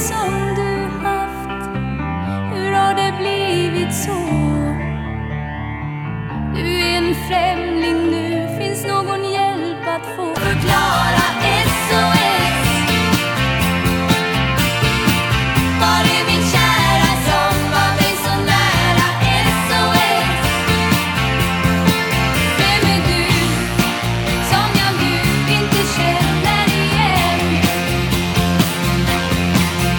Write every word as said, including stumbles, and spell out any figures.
som du haft? Hur har det blivit så? Du är en främling